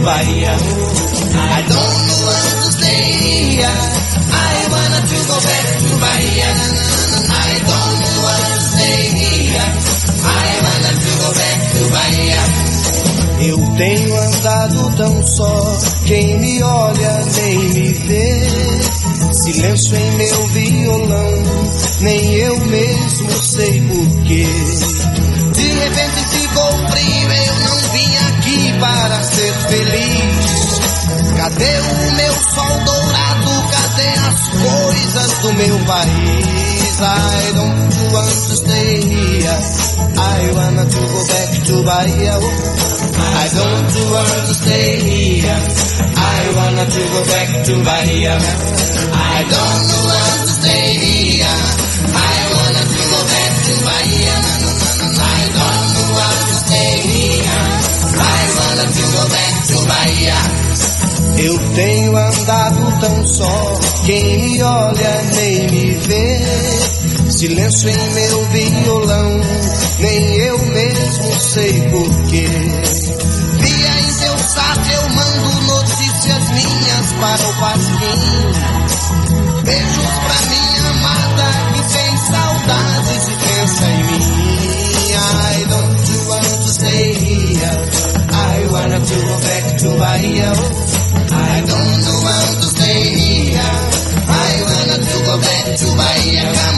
Bahia. I don't want to stay here. I wanna to go back to Bahia. I don't want to stay here. I wanna to go back to Bahia. Eu tenho andado tão só, quem me olha nem me vê. Silêncio em meu violão, nem eu mesmo sei porquê. De repente ficou frio, eu não vim aqui para ser feliz. Cadê o meu sol dourado, cadê as coisas do meu país? I don't want to stay here. I wanna to go back to Bahia. I don't want to stay here. I wanna to go back to Bahia. I don't want to stay here. I wanna to go back to Bahia. I don't want to stay here. I wanna to go back to Bahia. Eu tenho andado tão só, quem me olha nem me vê. Silêncio em meu violão, nem eu mesmo sei porquê. Via em seu site eu mando notícias minhas para o Pasquim. Beijos pra minha amada que tem saudades e pensa em mim. I don't want to stay here. I wanna to go back to Bahia. I don't want to stay here. I wanna to go back to Bahia.